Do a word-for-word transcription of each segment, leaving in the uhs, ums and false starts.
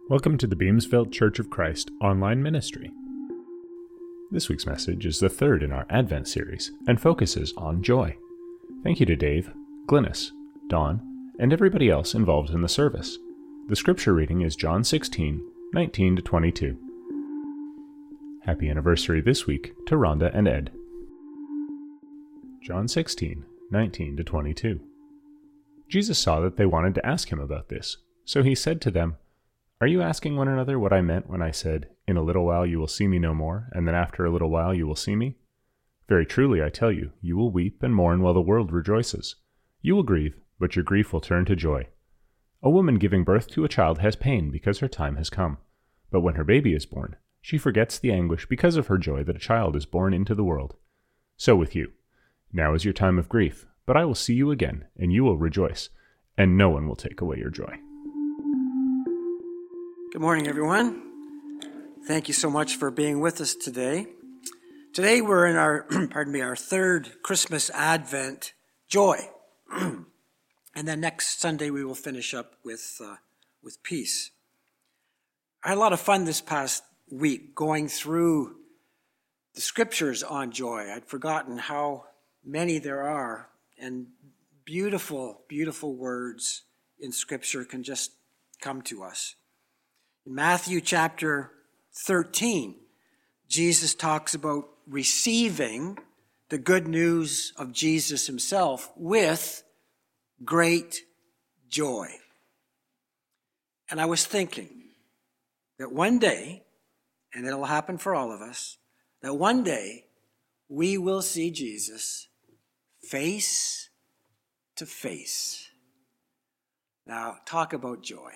Welcome to the Beamsville Church of Christ online ministry. This week's message is the third in our Advent series and focuses on joy. Thank you to Dave, Glynis, Dawn, and everybody else involved in the service. The scripture reading is John sixteen, nineteen to twenty-two. Happy anniversary this week to Rhonda and Ed. John sixteen, nineteen to twenty-two. Jesus saw that they wanted to ask him about this, so he said to them, "Are you asking one another what I meant when I said, 'In a little while you will see me no more, and then after a little while you will see me'? Very truly I tell you, you will weep and mourn while the world rejoices. You will grieve, but your grief will turn to joy. A woman giving birth to a child has pain because her time has come. But when her baby is born, she forgets the anguish because of her joy that a child is born into the world. So with you. Now is your time of grief, but I will see you again, and you will rejoice, and no one will take away your joy." Good morning, everyone. Thank you so much for being with us today. Today we're in our, pardon me, our third Christmas Advent, Joy. And then next Sunday we will finish up with uh, with peace. I had a lot of fun this past week going through the scriptures on joy. I'd forgotten how many there are, and beautiful, beautiful words in scripture can just come to us. In Matthew chapter thirteen, Jesus talks about receiving the good news of Jesus himself with great joy. And I was thinking that one day, and it'll happen for all of us, that one day we will see Jesus face to face. Now, talk about joy.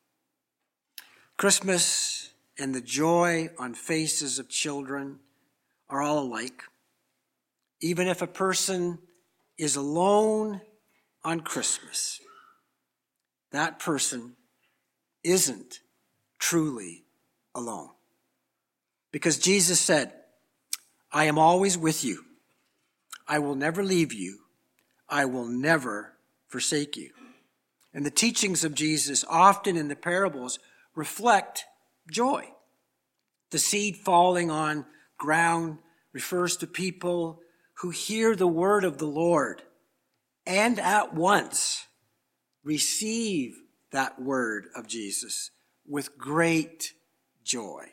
Christmas and the joy on faces of children are all alike. Even if a person is alone on Christmas, that person isn't truly alone. Because Jesus said, "I am always with you. I will never leave you. I will never forsake you." And the teachings of Jesus, often in the parables, reflect joy. The seed falling on ground refers to people who hear the word of the Lord and at once receive that word of Jesus with great joy.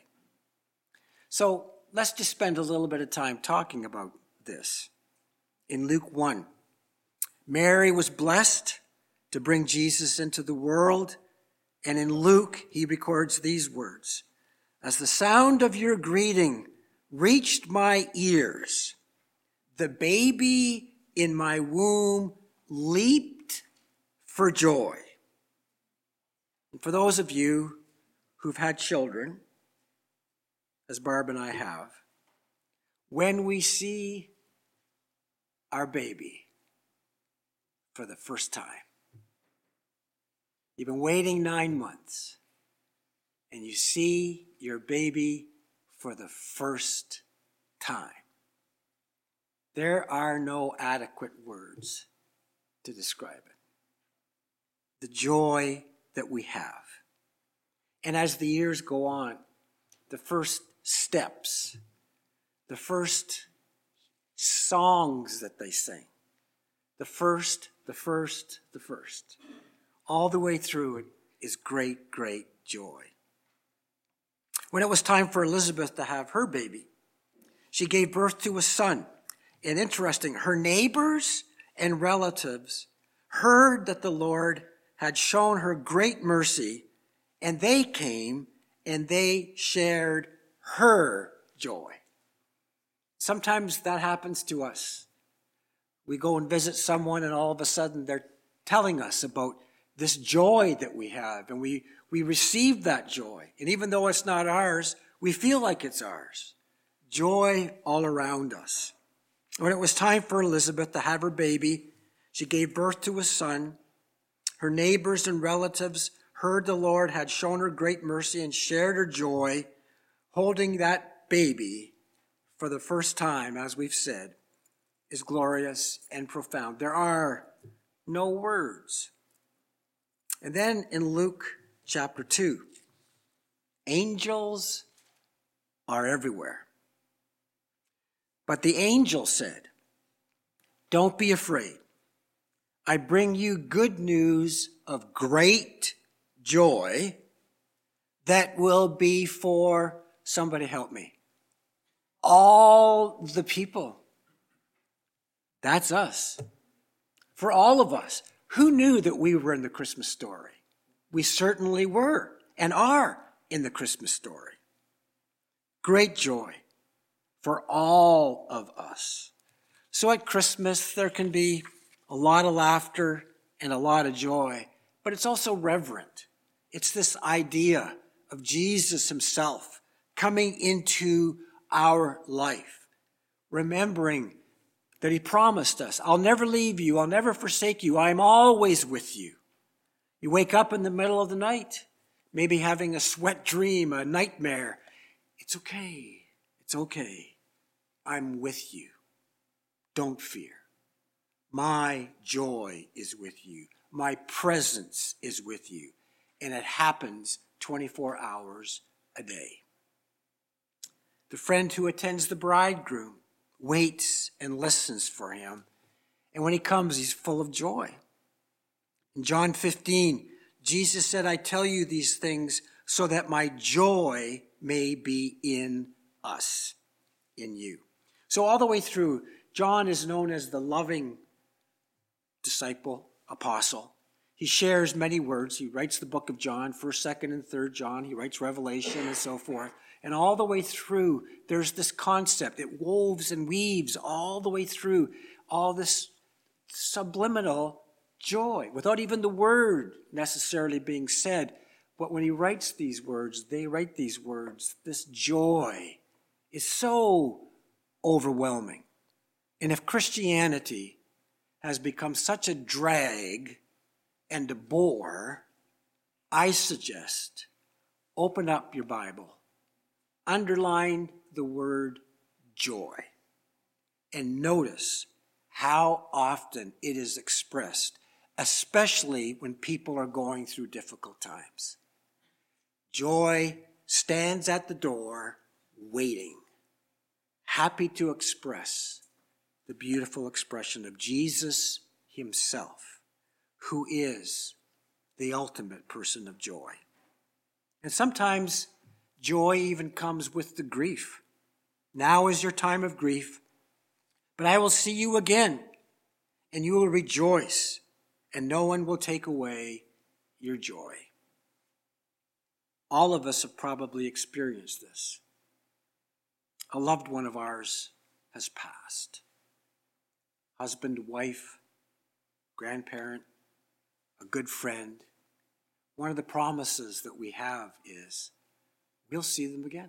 So let's just spend a little bit of time talking about this. In Luke one, Mary was blessed to bring Jesus into the world. And in Luke, he records these words: "As the sound of your greeting reached my ears, the baby in my womb leaped for joy." And for those of you who've had children, as Barb and I have, when we see our baby for the first time, you've been waiting nine months, and you see your baby for the first time. There are no adequate words to describe it. The joy that we have. And as the years go on, the first steps, the first songs that they sing, the first, the first, the first. All the way through it is great, great joy. When it was time for Elizabeth to have her baby, she gave birth to a son. And interesting, her neighbors and relatives heard that the Lord had shown her great mercy, and they came and they shared her joy. Sometimes that happens to us. We go and visit someone, and all of a sudden they're telling us about this joy that we have, and we, we receive that joy. And even though it's not ours, we feel like it's ours. Joy all around us. When it was time for Elizabeth to have her baby, she gave birth to a son. Her neighbors and relatives heard the Lord had shown her great mercy and shared her joy, holding that baby for the first time, as we've said, is glorious and profound. There are no words. And then in Luke chapter two, Angels are everywhere. But the angel said, "Don't be afraid. I bring you good news of great joy that will be for," somebody help me, "all the people." That's us. For all of us. Who knew that we were in the Christmas story? We certainly were and are in the Christmas story. Great joy for all of us. So at Christmas, there can be a lot of laughter and a lot of joy, but it's also reverent. It's this idea of Jesus himself coming into our life, remembering that he promised us, "I'll never leave you, I'll never forsake you, I'm always with you." You wake up in the middle of the night, maybe having a sweat dream, a nightmare. It's okay, it's okay. I'm with you. Don't fear. My joy is with you. My presence is with you. And it happens twenty-four hours a day. The friend who attends the bridegroom waits and listens for him. And when he comes, he's full of joy. In John fifteen, Jesus said, "I tell you these things so that my joy may be in us," in you. So all the way through, John is known as the loving disciple, apostle. He shares many words. He writes the book of John, first, second, and third John. He writes Revelation and so forth. And all the way through, there's this concept. It woves and weaves all the way through, all this subliminal joy, without even the word necessarily being said. But when he writes these words, they write these words. This joy is so overwhelming. And if Christianity has become such a drag and a bore, I suggest open up your Bible, underline the word joy, and notice how often it is expressed, especially when people are going through difficult times. Joy stands at the door, waiting, happy to express the beautiful expression of Jesus himself, who is the ultimate person of joy. And sometimes joy even comes with the grief. Now is your time of grief, but I will see you again, and you will rejoice, and no one will take away your joy. All of us have probably experienced this. A loved one of ours has passed. Husband, wife, grandparent, a good friend. One of the promises that we have is we'll see them again.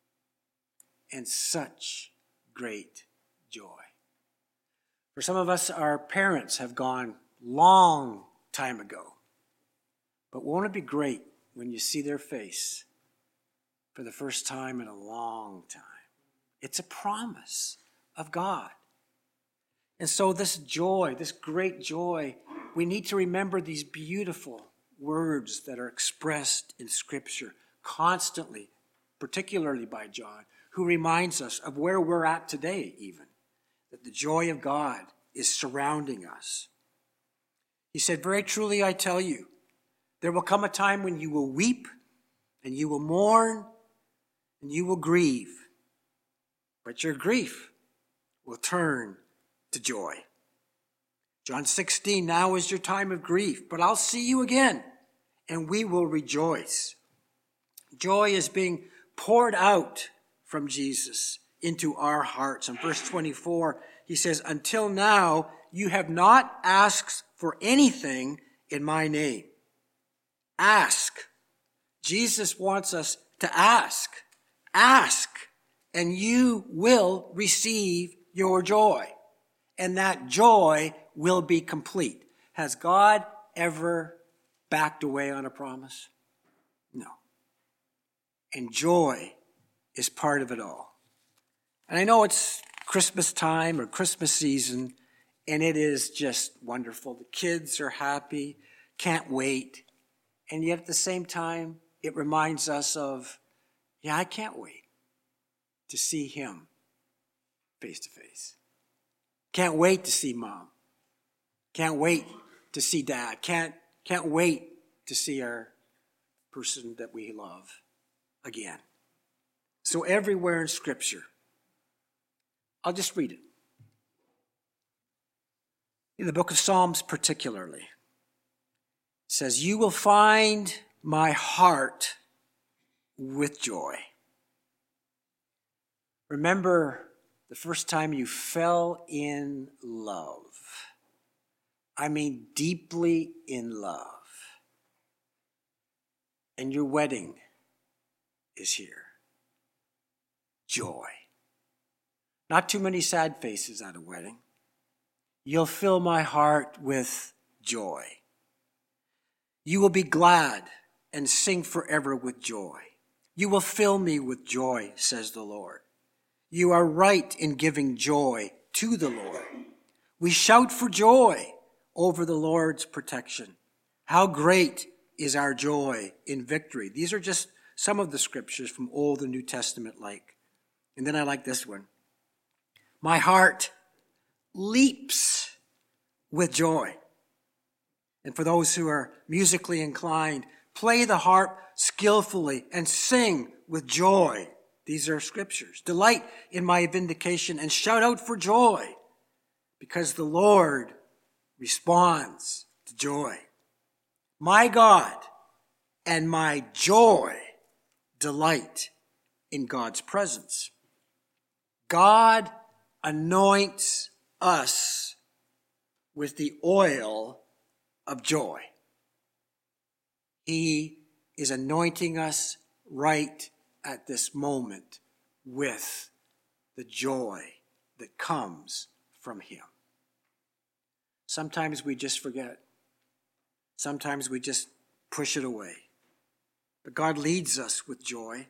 And such great joy. For some of us, our parents have gone long time ago. But won't it be great when you see their face for the first time in a long time? It's a promise of God. And so this joy, this great joy, we need to remember these beautiful words that are expressed in Scripture constantly, particularly by John, who reminds us of where we're at today even, that the joy of God is surrounding us. He said, "Very truly I tell you, there will come a time when you will weep and you will mourn and you will grieve, but your grief will turn to joy." John sixteen, "Now is your time of grief, but I'll see you again, and we will rejoice." Joy is being poured out from Jesus into our hearts. In verse twenty-four, he says, "Until now, you have not asked for anything in my name." Ask. Jesus wants us to ask. Ask, and you will receive your joy. And that joy will be complete. Has God ever backed away on a promise? No. And joy is part of it all. And I know it's Christmas time or Christmas season, and it is just wonderful. The kids are happy, can't wait. And yet at the same time, it reminds us of, yeah, I can't wait to see him face to face. Can't wait to see mom. Can't wait to see dad. Can't, can't wait to see our person that we love again. So everywhere in Scripture, I'll just read it. In the book of Psalms particularly, it says, you will find my heart with joy. Remember the first time you fell in love. I mean, deeply in love. And your wedding is here. Joy. Not too many sad faces at a wedding. You'll fill my heart with joy. You will be glad and sing forever with joy. You will fill me with joy, says the Lord. You are right in giving joy to the Lord. We shout for joy over the Lord's protection. How great is our joy in victory. These are just some of the scriptures from Old and New Testament like. And then I like this one. My heart leaps with joy. And for those who are musically inclined, play the harp skillfully and sing with joy. These are scriptures. Delight in my vindication and shout out for joy, because the Lord responds to joy. My God and my joy delight in God's presence. God anoints us with the oil of joy. He is anointing us right at this moment with the joy that comes from him. Sometimes we just forget. Sometimes we just push it away. But God leads us with joy.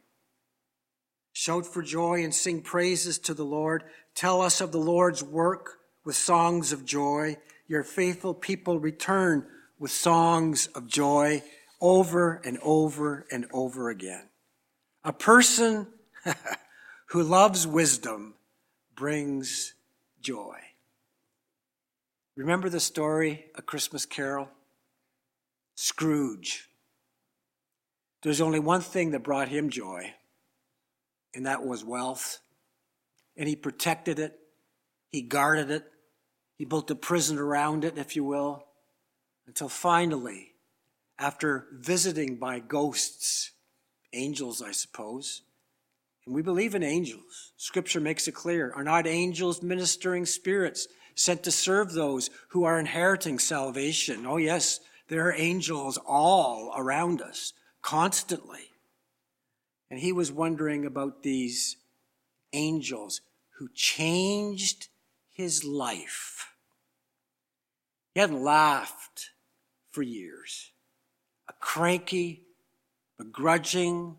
Shout for joy and sing praises to the Lord. Tell us of the Lord's work with songs of joy. Your faithful people return with songs of joy over and over and over again. A person who loves wisdom brings joy. Remember the story, A Christmas Carol? Scrooge. There's only one thing that brought him joy, and that was wealth. And he protected it. He guarded it. He built a prison around it, if you will, until finally, after visiting by ghosts, angels, I suppose, and we believe in angels. Scripture makes it clear. Are not angels ministering spirits sent to serve those who are inheriting salvation? Oh, yes, there are angels all around us, constantly. And he was wondering about these angels who changed his life. He hadn't laughed for years. A cranky, begrudging,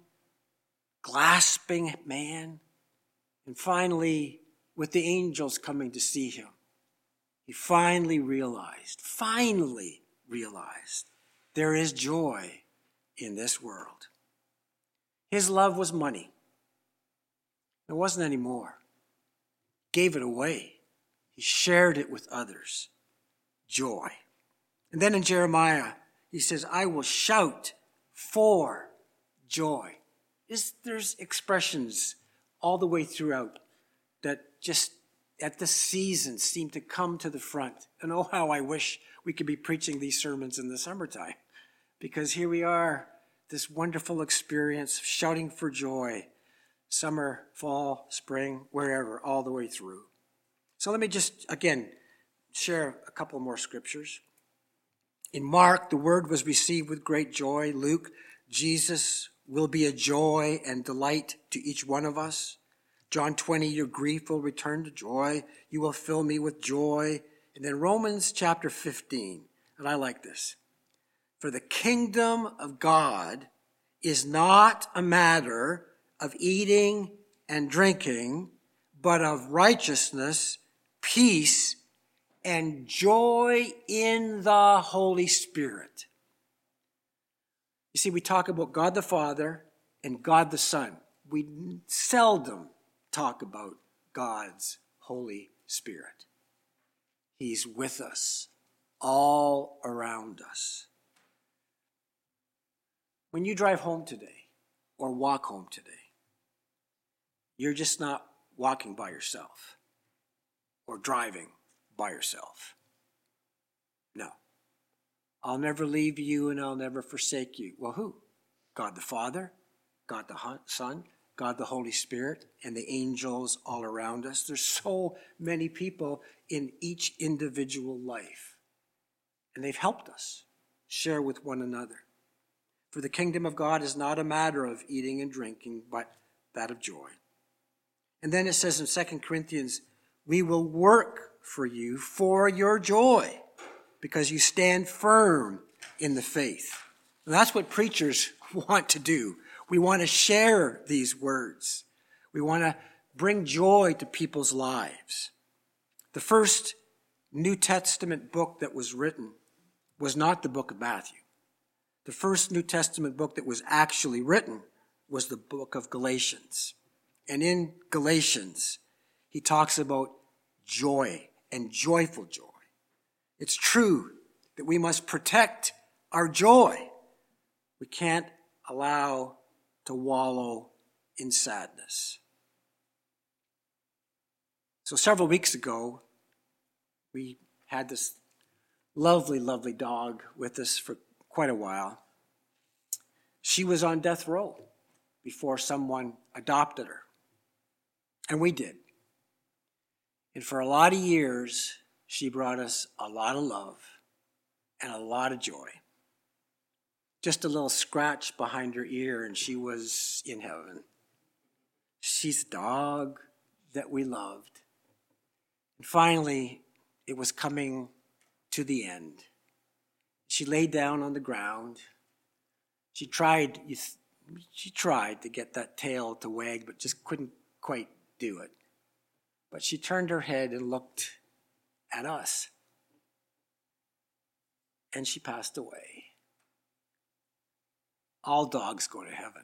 grasping man. And finally, with the angels coming to see him, he finally realized, finally realized, there is joy in this world. His love was money. There wasn't any more. Gave it away. He shared it with others. Joy. And then in Jeremiah, he says, I will shout for joy. Is There's expressions all the way throughout that just at this season seem to come to the front. And oh, how I wish we could be preaching these sermons in the summertime. Because here we are, this wonderful experience of shouting for joy, summer, fall, spring, wherever, all the way through. So let me just, again, share a couple more scriptures. In Mark, the word was received with great joy. Luke, Jesus will be a joy and delight to each one of us. John twenty, your grief will return to joy. You will fill me with joy. And then Romans chapter fifteen, and I like this. For the kingdom of God is not a matter of eating and drinking, but of righteousness, peace, and joy in the Holy Spirit. You see, we talk about God the Father and God the Son. We seldom talk about God's Holy Spirit. He's with us, all around us. When you drive home today or walk home today, you're just not walking by yourself or driving by yourself. No. I'll never leave you and I'll never forsake you. Well, who? God the Father, God the Son, God the Holy Spirit, and the angels all around us. There's so many people in each individual life. And they've helped us share with one another. For the kingdom of God is not a matter of eating and drinking, but that of joy. And then it says in Second Corinthians, we will work for you for your joy, because you stand firm in the faith. And that's what preachers want to do. We want to share these words. We want to bring joy to people's lives. The first New Testament book that was written was not the book of Matthew. The first New Testament book that was actually written was the book of Galatians. And in Galatians, he talks about joy and joyful joy. It's true that we must protect our joy. We can't allow to wallow in sadness. So several weeks ago, we had this lovely, lovely dog with us for quite a while. She was on death row before someone adopted her. And we did. And for a lot of years, she brought us a lot of love and a lot of joy. Just a little scratch behind her ear and she was in heaven. She's a dog that we loved. And finally, it was coming to the end. She lay down on the ground. She tried, she tried to get that tail to wag, but just couldn't quite do it. But she turned her head and looked at us. And she passed away. All dogs go to heaven.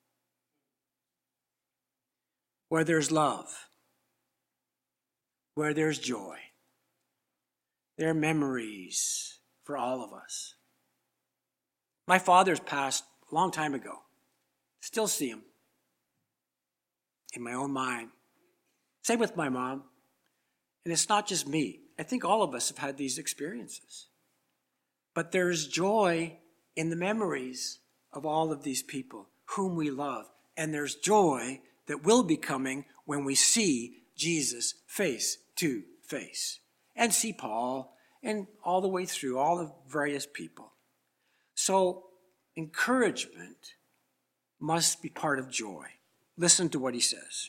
Where there's love, where there's joy, there are memories for all of us. My father's passed a long time ago. Still see him in my own mind. Same with my mom. And it's not just me. I think all of us have had these experiences. But there's joy in the memories of all of these people whom we love. And there's joy that will be coming when we see Jesus face to face. And see Paul and all the way through all the various people. So encouragement must be part of joy. Listen to what he says.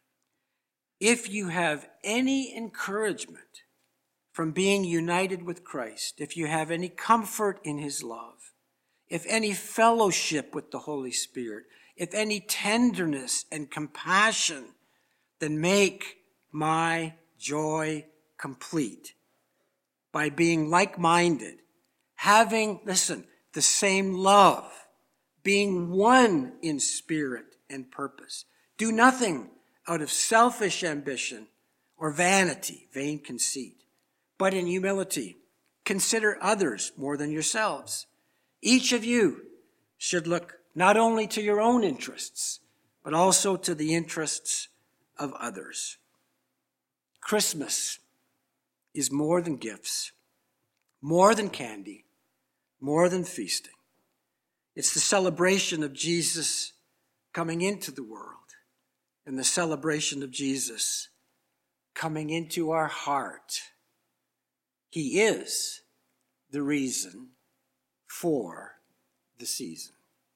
If you have any encouragement from being united with Christ, if you have any comfort in his love, if any fellowship with the Holy Spirit, if any tenderness and compassion, then make my joy complete by being like-minded, having, listen, the same love, being one in spirit and purpose. Do nothing out of selfish ambition or vanity, vain conceit, but in humility, consider others more than yourselves. Each of you should look not only to your own interests, but also to the interests of others. Christmas is more than gifts, more than candy, more than feasting. It's the celebration of Jesus coming into the world and the celebration of Jesus coming into our heart. He is the reason for the season,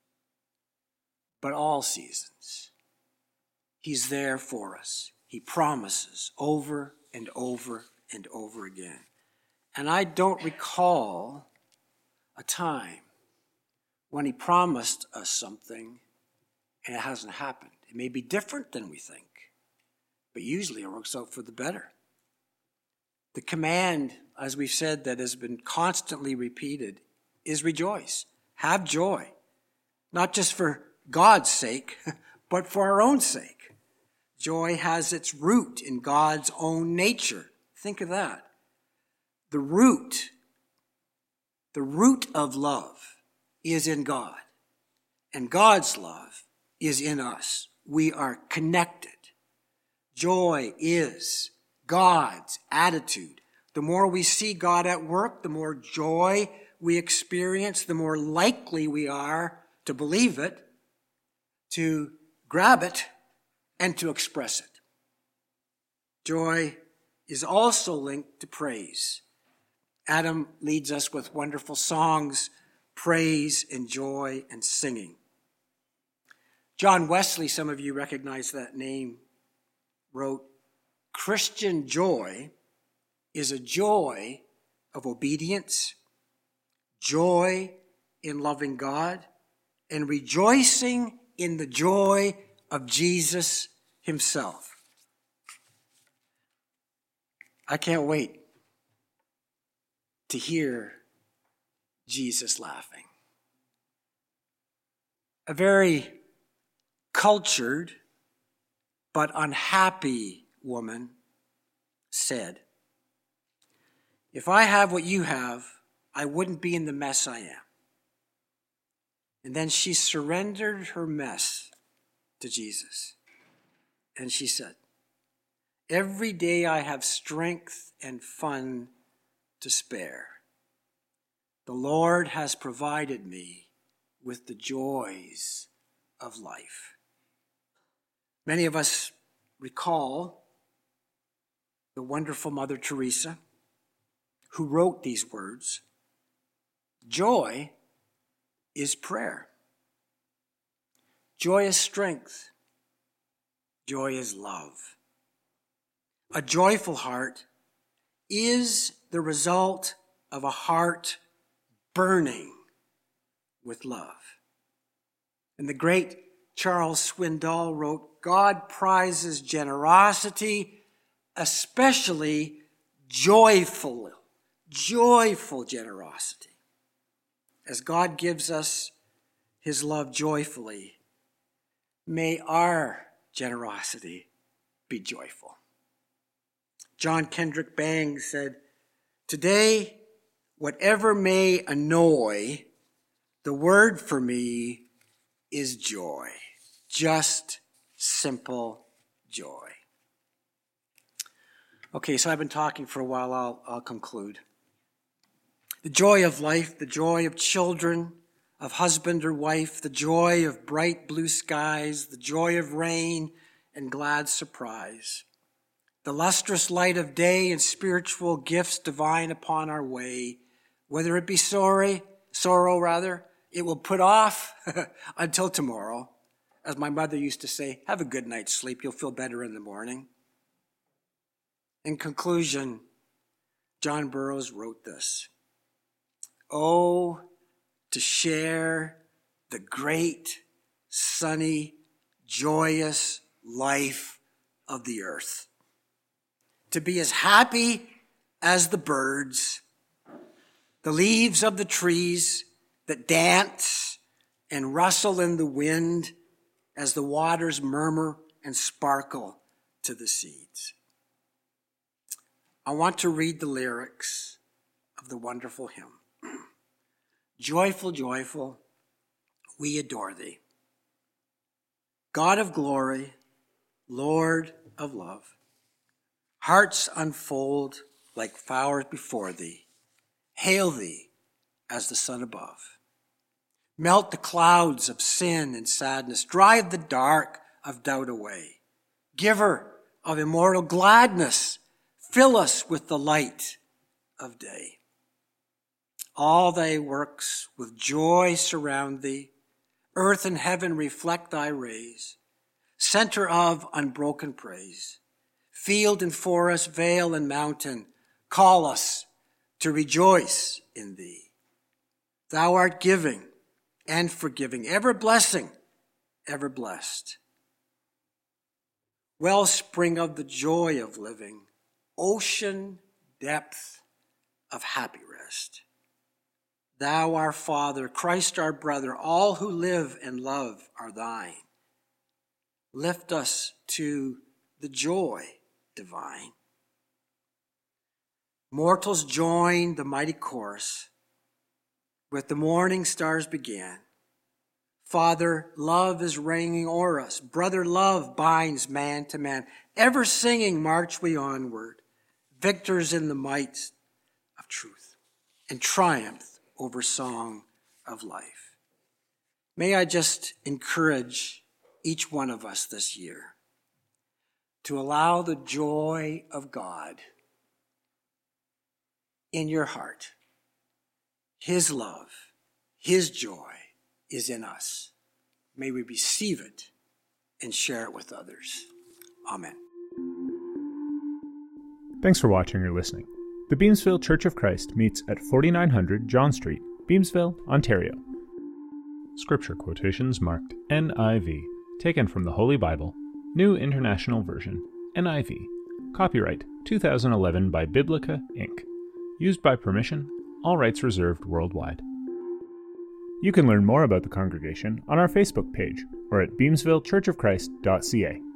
but all seasons. He's there for us. He promises over and over and over again. And I don't recall a time when he promised us something and it hasn't happened. It may be different than we think, but usually it works out for the better. The command, as we've said, that has been constantly repeated is rejoice. Have joy. not just for God's sake, but for our own sake. Joy has its root in God's own nature. Think of that. The root, the root of love is in God, and God's love is in us. We are connected. Joy is God's attitude. The more we see God at work, the more joy we experience, the more likely we are to believe it, to grab it, and to express it. Joy is also linked to praise. Adam leads us with wonderful songs, praise and joy and singing. John Wesley, some of you recognize that name, wrote, "Christian joy is a joy of obedience, joy in loving God, and rejoicing in the joy of Jesus himself." I can't wait to hear Jesus laughing. A very cultured but unhappy woman said, "If I have what you have, I wouldn't be in the mess I am." And then she surrendered her mess to Jesus. And she said, "Every day I have strength and fun to spare. The Lord has provided me with the joys of life." Many of us recall the wonderful Mother Teresa, who wrote these words, "Joy is prayer. Joy is strength. Joy is love. A joyful heart is the result of a heart burning with love." And the great Charles Swindoll wrote, "God prizes generosity, especially joyful, joyful generosity. As God gives us his love joyfully, may our generosity be joyful." John Kendrick Bangs said, "Today, whatever may annoy, the word for me is joy. Just simple joy." Okay, so I've been talking for a while. I'll, I'll conclude. The joy of life, the joy of children, of husband or wife, the joy of bright blue skies, the joy of rain and glad surprise, the lustrous light of day and spiritual gifts divine upon our way, whether it be sorry, sorrow rather, it will put off until tomorrow. As my mother used to say, have a good night's sleep, you'll feel better in the morning. In conclusion, John Burroughs wrote this, "Oh, to share the great, sunny, joyous life of the earth. To be as happy as the birds, the leaves of the trees that dance and rustle in the wind as the waters murmur and sparkle to the seeds." I want to read the lyrics of the wonderful hymn. Joyful, joyful, we adore thee. God of glory, Lord of love, hearts unfold like flowers before thee. Hail thee as the sun above. Melt the clouds of sin and sadness. Drive the dark of doubt away. Giver of immortal gladness, fill us with the light of day. All thy works with joy surround thee. Earth and heaven reflect thy rays. Center of unbroken praise. Field and forest, vale and mountain, call us to rejoice in thee. Thou art giving and forgiving, ever blessing, ever blessed. Wellspring of the joy of living, ocean depth of happy rest. Thou our Father, Christ our brother, all who live and love are thine. Lift us to the joy divine. Mortals join the mighty chorus. With the morning stars began. Father, love is ringing o'er us. Brother, love binds man to man. Ever singing march we onward, victors in the might of truth, and triumph over song of life. May I just encourage each one of us this year to allow the joy of God in your heart. His love, his joy is in us. May we receive it and share it with others. Amen. Thanks for watching or listening. The Beamsville Church of Christ meets at forty-nine hundred John Street, Beamsville, Ontario. Scripture quotations marked N I V, taken from the Holy Bible, New International Version, N I V. Copyright two thousand eleven by Biblica, Incorporated. Used by permission, all rights reserved worldwide. You can learn more about the congregation on our Facebook page or at beamsville church of christ dot c a.